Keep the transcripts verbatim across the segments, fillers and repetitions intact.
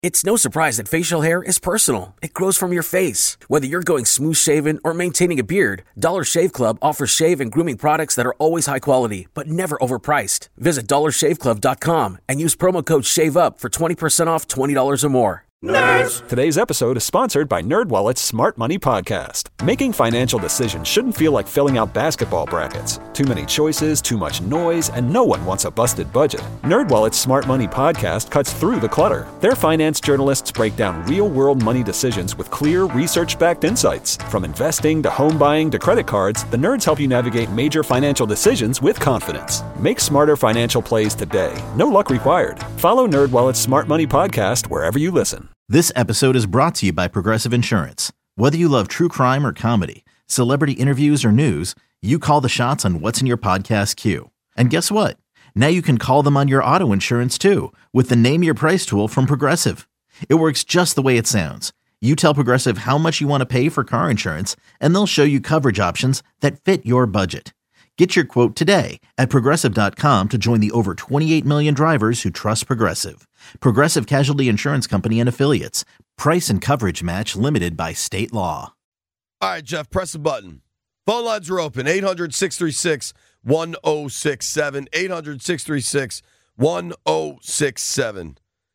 It's no surprise that facial hair is personal. It grows from your face. Whether you're going smooth shaven or maintaining a beard, Dollar Shave Club offers shave and grooming products that are always high quality, but never overpriced. Visit dollar shave club dot com and use promo code SHAVEUP for twenty percent off twenty dollars or more. Nerds! Today's episode is sponsored by NerdWallet's Smart Money Podcast. Making financial decisions shouldn't feel like filling out basketball brackets. Too many choices, too much noise, and no one wants a busted budget. NerdWallet's Smart Money Podcast cuts through the clutter. Their finance journalists break down real-world money decisions with clear, research-backed insights. From investing to home buying to credit cards, the nerds help you navigate major financial decisions with confidence. Make smarter financial plays today. No luck required. Follow NerdWallet's Smart Money Podcast wherever you listen. This episode is brought to you by Progressive Insurance. Whether you love true crime or comedy, celebrity interviews or news, you call the shots on what's in your podcast queue. And guess what? Now you can call them on your auto insurance too with the Name Your Price tool from Progressive. It works just the way it sounds. You tell Progressive how much you want to pay for car insurance, and they'll show you coverage options that fit your budget. Get your quote today at Progressive dot com to join the over twenty-eight million drivers who trust Progressive. Progressive Casualty Insurance Company and Affiliates. Price and coverage match limited by state law. All right, Jeff, press the button. Phone lines are open. eight hundred, six three six, one oh six seven. eight hundred, six three six, one oh six seven.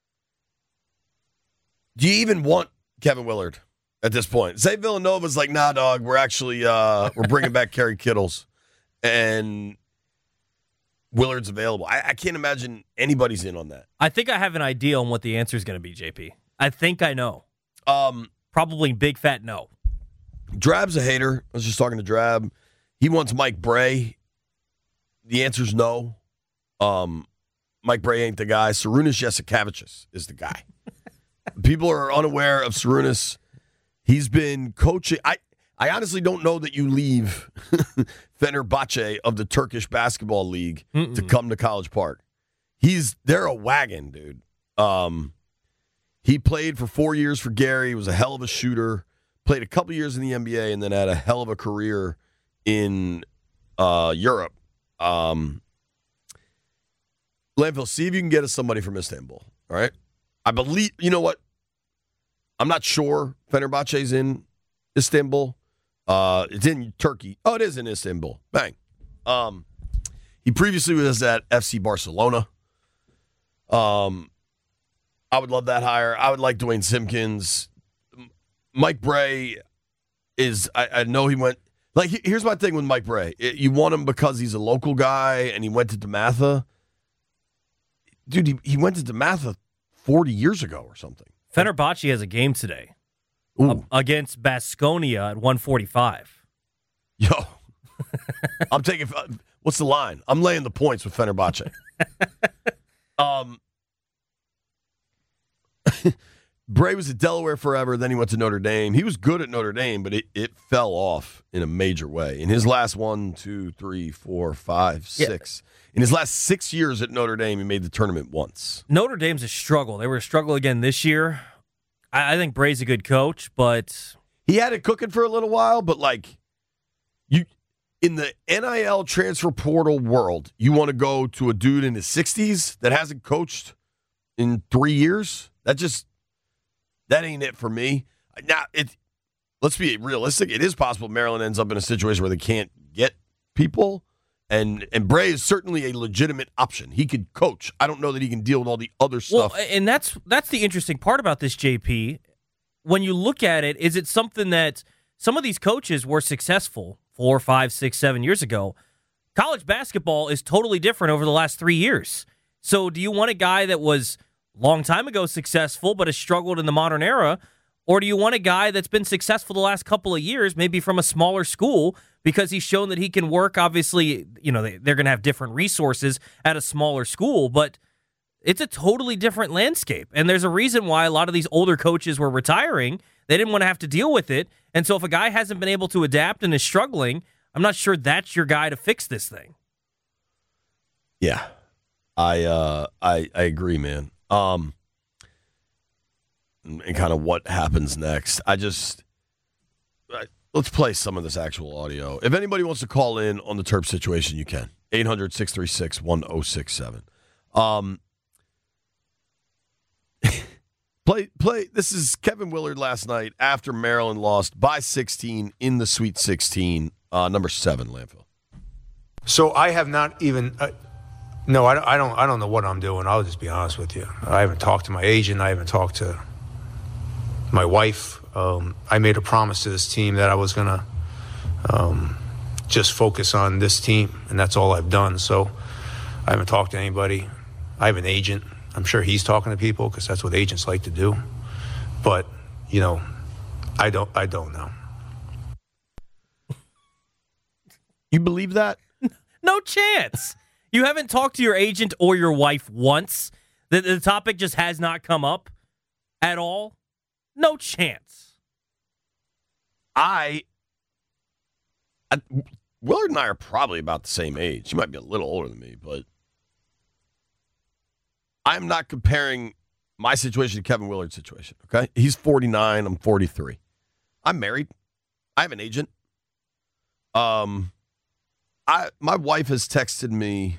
Do you even want Kevin Willard at this point? Say Villanova's like, nah, dog, we're actually uh, we're bringing back Kerry Kittles. And Willard's available. I, I can't imagine anybody's in on that. I think I have an idea on what the answer is going to be, J P. I think I know. Um, Probably big fat no. Drab's a hater. I was just talking to Drab. He wants Mike Bray. The answer's no. Um, Mike Bray ain't the guy. Sarunas Jasikevicius is the guy. People are unaware of Sarunas. He's been coaching. I I honestly don't know that you leave Fenerbahce of the Turkish Basketball League Mm-mm. to come to College Park. He's they're a wagon, dude. Um, he played for four years for Gary. He was a hell of a shooter. Played a couple years in the N B A and then had a hell of a career in uh, Europe. Um, Landfill, see if you can get us somebody from Istanbul. All right, I believe. You know what? I'm not sure Fenerbahce's in Istanbul. Uh, it's in Turkey. Oh, it is in Istanbul. Bang. Um, he previously was at F C Barcelona. Um, I would love that hire. I would like Dwayne Simpkins. Mike Bray is, I, I know he went, like, here's my thing with Mike Bray. It, you want him because he's a local guy and he went to DeMatha. Dude, he, he went to DeMatha forty years ago or something. Fenerbahce has a game today. Uh, against Baskonia at one forty-five. Yo, I'm taking. What's the line? I'm laying the points with Fenerbahce. um, Bray was at Delaware forever. Then he went to Notre Dame. He was good at Notre Dame, but it, it fell off in a major way. In his last one, two, three, four, five, six. Yeah. In his last six years at Notre Dame, he made the tournament once. Notre Dame's a struggle. They were a struggle again this year. I think Bray's a good coach, but he had it cooking for a little while, but like you in the N I L transfer portal world, you want to go to a dude in his sixties that hasn't coached in three years? That just that ain't it for me. Now, it let's be realistic. It is possible Maryland ends up in a situation where they can't get people. And and Bray is certainly a legitimate option. He could coach. I don't know that he can deal with all the other stuff. Well, and that's that's the interesting part about this, J P. When you look at it, is it something that some of these coaches were successful four, five, six, seven years ago? College basketball is totally different over the last three years. So do you want a guy that was a long time ago successful but has struggled in the modern era? Or do you want a guy that's been successful the last couple of years, maybe from a smaller school, because he's shown that he can work? Obviously, you know, they, they're going to have different resources at a smaller school, but it's a totally different landscape. And there's a reason why a lot of these older coaches were retiring. They didn't want to have to deal with it. And so if a guy hasn't been able to adapt and is struggling, I'm not sure that's your guy to fix this thing. Yeah, I uh, I, I agree, man. Um, and kind of what happens next. I just I, let's play some of this actual audio. If anybody wants to call in on the Terp situation, you can. eight hundred, six three six, one oh six seven. Um, Play, play. This is Kevin Willard last night after Maryland lost by sixteen in the Sweet sixteen, uh, number seven, Landfill. So I have not even. Uh, no, I, I don't. I don't know what I'm doing. I'll just be honest with you. I haven't talked to my agent. I haven't talked to my wife. Um, I made a promise to this team that I was gonna um, just focus on this team, and that's all I've done. So I haven't talked to anybody. I have an agent. I'm sure he's talking to people because that's what agents like to do. But, you know, I don't I don't know. You believe that? No chance. You haven't talked to your agent or your wife once? The, the topic just has not come up at all? No chance. I, I Willard and I are probably about the same age. He might be a little older than me, but I'm not comparing my situation to Kevin Willard's situation, okay? He's forty-nine, I'm forty-three. I'm married. I have an agent. Um, I my wife has texted me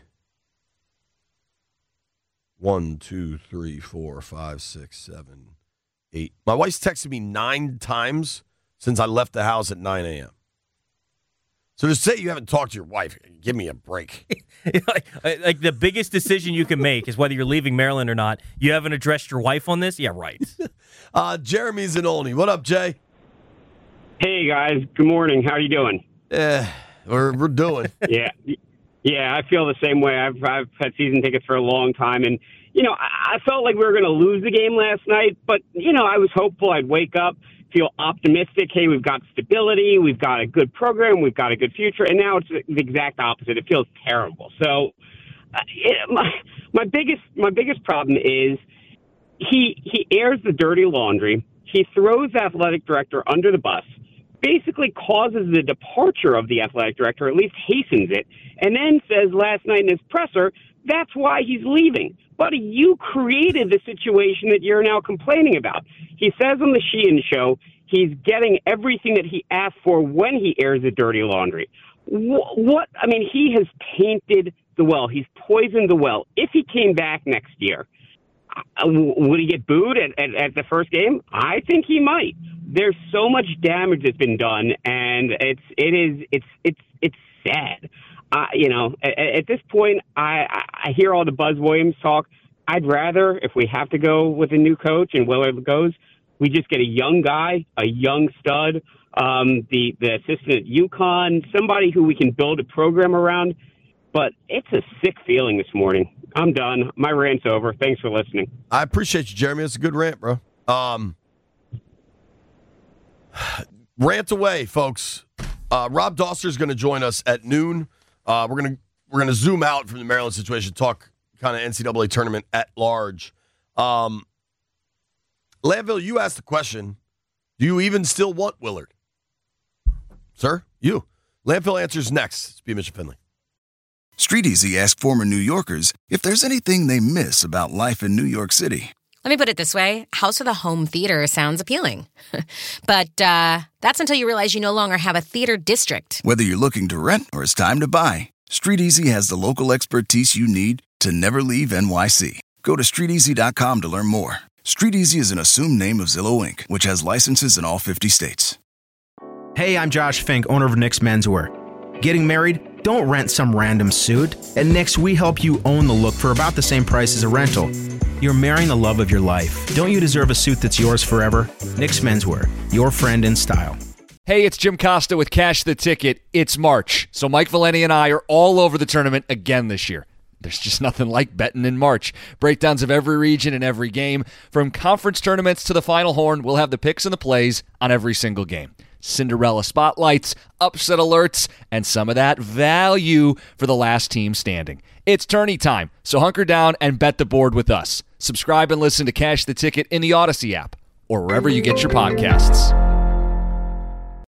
one, two, three, four, five, six, seven, eight. My wife's texted me nine times since I left the house at nine a.m. So to say you haven't talked to your wife, give me a break. like, like the biggest decision you can make is whether you're leaving Maryland or not. You haven't addressed your wife on this? Yeah, right. uh, Jeremy's in Olney. What up, Jay? Hey, guys. Good morning. How are you doing? Yeah, we're, we're doing. yeah. Yeah, I feel the same way. I've, I've had season tickets for a long time. And, you know, I, I felt like we were going to lose the game last night. But, you know, I was hopeful I'd wake up, feel optimistic. Hey, we've got stability. We've got a good program. We've got a good future. And now it's the exact opposite. It feels terrible. So uh, it, my my biggest my biggest problem is he he airs the dirty laundry. He throws the athletic director under the bus, basically causes the departure of the athletic director, at least hastens it, and then says last night in his presser, that's why he's leaving. Buddy, you created the situation that you're now complaining about. He says on the Sheehan show he's getting everything that he asked for when he airs the dirty laundry. What? I mean, he has tainted the well. He's poisoned the well. If he came back next year, would he get booed at, at, at the first game? I think he might. There's so much damage that's been done, and it's it is it's it's it's sad. Uh, you know, at, at this point, I, I hear all the Buzz Williams talk. I'd rather, if we have to go with a new coach and Willard goes, we just get a young guy, a young stud, um, the, the assistant at UConn, somebody who we can build a program around. But it's a sick feeling this morning. I'm done. My rant's over. Thanks for listening. I appreciate you, Jeremy. It's a good rant, bro. Um, rant away, folks. Uh, Rob Dauster is going to join us at noon. Uh, we're gonna we're gonna zoom out from the Maryland situation, talk kind of N C double A tournament at large. Um, Landville, you asked the question: do you even still want Willard, sir? You. Landville answers next. It's B. Mitchell Finley. Street Easy asked former New Yorkers if there's anything they miss about life in New York City. Let me put it this way. House with a home theater sounds appealing. But uh, that's until you realize you no longer have a theater district. Whether you're looking to rent or it's time to buy, Street Easy has the local expertise you need to never leave N Y C. Go to street easy dot com to learn more. Street Easy is an assumed name of Zillow Incorporated, which has licenses in all fifty states. Hey, I'm Josh Fink, owner of Nick's Menswear. Getting married? Don't rent some random suit. At Nick's, we help you own the look for about the same price as a rental. You're marrying the love of your life. Don't you deserve a suit that's yours forever? Nick's Menswear, your friend in style. Hey, it's Jim Costa with Cash the Ticket. It's March, so Mike Valeni and I are all over the tournament again this year. There's just nothing like betting in March. Breakdowns of every region and every game. From conference tournaments to the Final Horn, we'll have the picks and the plays on every single game. Cinderella spotlights, upset alerts, and some of that value for the last team standing. It's tourney time, so hunker down and bet the board with us. Subscribe and listen to Cash the Ticket in the Odyssey app or wherever you get your podcasts.